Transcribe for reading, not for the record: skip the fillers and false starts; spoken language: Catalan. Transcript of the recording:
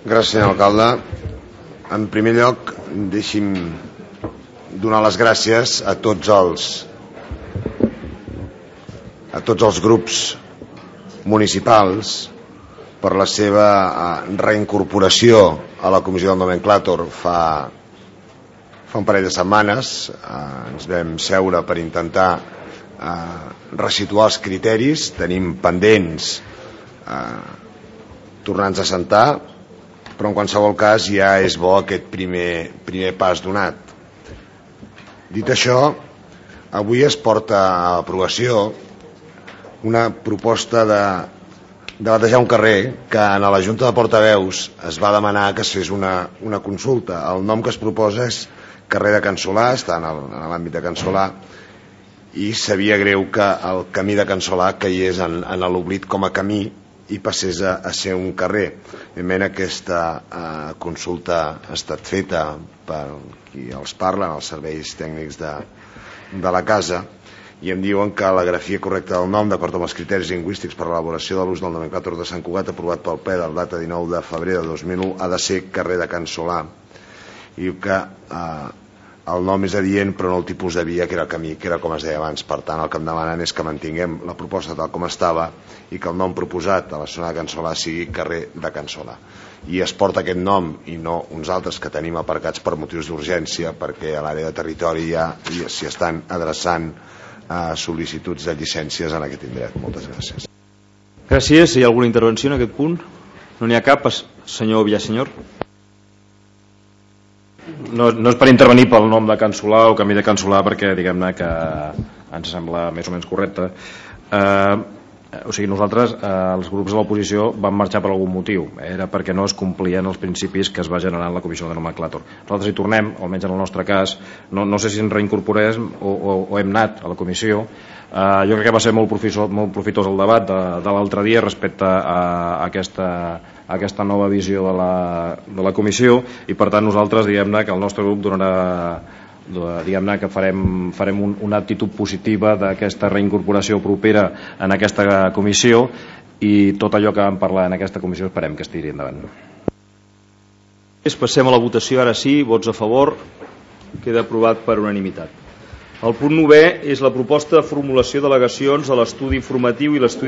Gràcies, senyor alcalde. En primer lloc, deixi'm donar les gràcies a tots els grups municipals per la seva reincorporació a la comissió del nomenclàtor. Fa un parell de setmanes ens vam seure per intentar resituar els criteris. Tenim pendents tornar-nos a sentar, però en qualsevol cas ja és bo aquest primer pas donat. Dit això, avui es porta a aprovació una proposta de batejar un carrer que en la Junta de Portaveus es va demanar que es fes una consulta. El nom que es proposa és carrer de Can Solà, està en l'àmbit de Can Solà, i sabia greu que el camí de Can Solà caigués en l'oblit com a camí i passés a ser un carrer. Evidentment, aquesta consulta ha estat feta per qui els parla, els serveis tècnics de la casa, i em diuen que la grafia correcta del nom, d'acord amb els criteris lingüístics per a l'elaboració de l'ús del nomenclàtor de Sant Cugat aprovat pel ple de la data 19 de febrer de 2001, ha de ser carrer de Can Solà. I diu que el nom és adient però no el tipus de via, que era el camí, que era com es deia abans. Per tant, el que em demanen és que mantinguem la proposta tal com estava i que el nom proposat a la zona de Can Solà sigui carrer de Can Solà. I es porta aquest nom i no uns altres que tenim aparcats per motius d'urgència, perquè a l'àrea de territori ja s'hi estan adreçant sol·licituds de llicències en aquest indret. Moltes gràcies. Gràcies. Hi ha alguna intervenció en aquest punt? No n'hi ha cap. Senyor Villasenyor. No és per intervenir pel nom de Can Solà o camí de Can Solà, perquè diguem-ne que ens sembla més o menys correcte. O sigui, nosaltres, els grups de l'oposició, vam marxar per algun motiu. Era perquè no es complien els principis que es va generar en la comissió de nomenclàtor. Nosaltres hi tornem, almenys en el nostre cas. No sé si ens reincorporem o hem anat a la comissió. Jo crec que va ser molt profitós el debat de l'altre dia respecte a aquesta nova visió de la comissió, i per tant nosaltres, diguem-ne, que el nostre grup donarà, diguem-ne, que farem una actitud positiva d'aquesta reincorporació propera en aquesta comissió, i tot allò que vam parlar en aquesta comissió esperem que es tiri endavant. Passem a la votació. Ara sí, vots a favor. Queda aprovat per unanimitat. El punt 9è és la proposta de formulació d'al·legacions a l'estudi informatiu i l'estudi